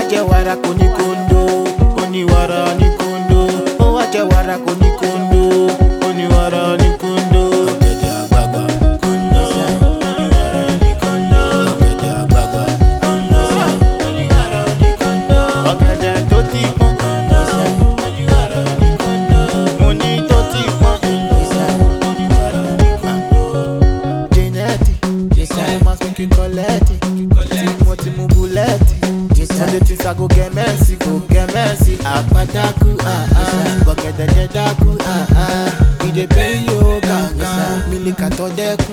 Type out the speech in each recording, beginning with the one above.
jẹ wàrà kò ní kondo, oníwàrà ní kondo. Ó wá jẹ wàrà kò ní kondo, oníwàrà ní kondo. Ọ̀gẹ̀dẹ̀ àgbagbà kondo, oníwàrà ní kondo. Ọ̀gẹ̀dẹ̀ àgbagbà kondo, oníwàrà ní kondo. Ọ̀gẹ̀dẹ̀ tó ti pọ́n kondo, oníwàrà ní kondo. Mo ní tó ti pọ́n kondo, oníwàrà ní kondo. Janetti, ọmọ sọ́kì kọ́lẹ́tì, mo ti mú búlẹ́tì. Monday to Saturday go get mercy. Akpataku, bọ̀gẹ̀dẹ̀ jẹ dákú, we dey pay you gangan, mílíkà tó dẹ́kun,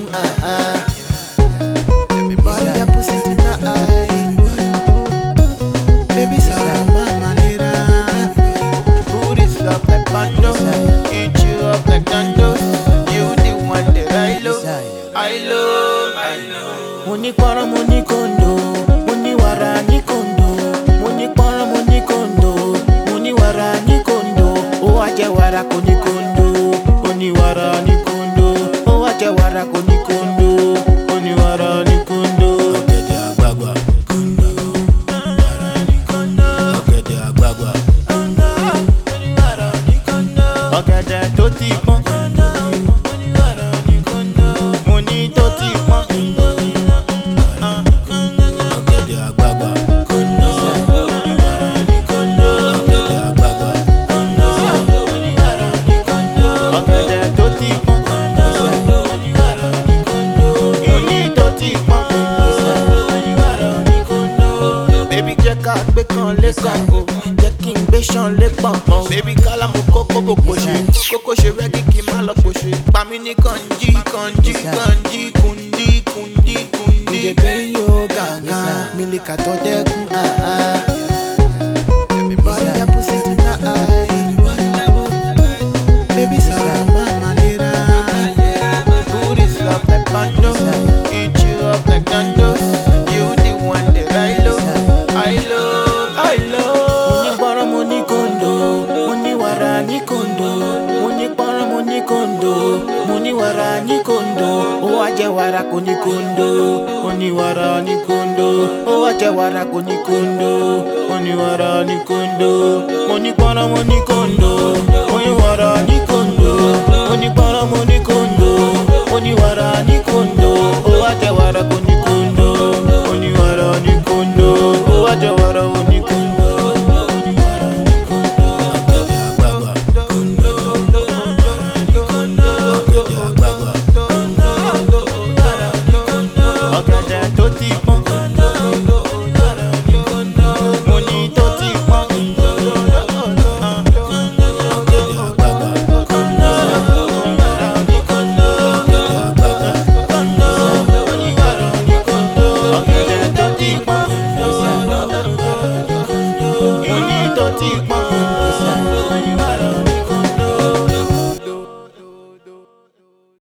everybody get pussy tonight. Baby sorry mama nira, put it up like bando, eat you up like Nando's. You the one that I love. Mo ní pọ́nrọ́ mo ní kondo, mo ní wàrà ní kondo. Mo ní pọ́nrọ́ mo ní kondo, mo ní wàrà ní kondo. Ó wá jẹ wàrà kò ní kondo, oníwàrà ní kondo. Ó wá jẹ wàrà kò ní kondo, oníwàrà ní kondo. Ọ̀gẹ̀dẹ̀ àgbagbà kondo, oníwàrà ní kondo. Ọ̀gẹ̀dẹ̀ àgbagbà kondo, oníwàrà ní kondo. Ọ̀gẹ̀dẹ̀ tó ti pọ́n kondo, oníwàrà ní kondo. Mo ní tó ti pọ́n kondo. Ọ̀gẹ̀dẹ̀ àgbagbà kondo, oníwàrà ní kondo. Ọ̀gẹ̀dẹ̀ àgbagbà kondo, oníwàrà ní kondo. Ọ̀gẹ̀dẹ̀ tó ti pọ́n kondo, oníwàrà ní kondo. Mo ní tó ti pọ́n kondo, oníwàrà ní kondo. Baby jẹ́ ká gbé kan lẹ́kàn o, jẹ́ kí n gbé ṣan lẹ́pọ̀n o. Baby kálá mo kókó bò pòṣe, kókó ṣe rẹ́gí kí n má lọ pòṣe. Pàmí ní kànjí, kùndí. We dey pay you gangan, mílíkà tó dẹ́kun, everybody get pussy tonight. Baby sorry mama nira, put it up like bando, eat you up like Nando's. You the one that I love. Mo ní pọ́nrọ́ mo ní kondo, mo ní wàrà ní kondo. Mo ní pọ́nrọ́ mo ní kondo, mo ní wàrà ní kondo. Ó wá jẹ wàrà kò ní kondo, oníwàrà ní kondo. Ó wá jẹ wàrà kò ní kondo, oníwàrà ní kondo. Mo ní pọ́nrọ́ mo ní kondo, mo ní wàrà ní kondo. Mo ní pọ́nrọ́ mo ní kondo, mo ní wàrà ní kondo. Ó wá jẹ wàrà kò ní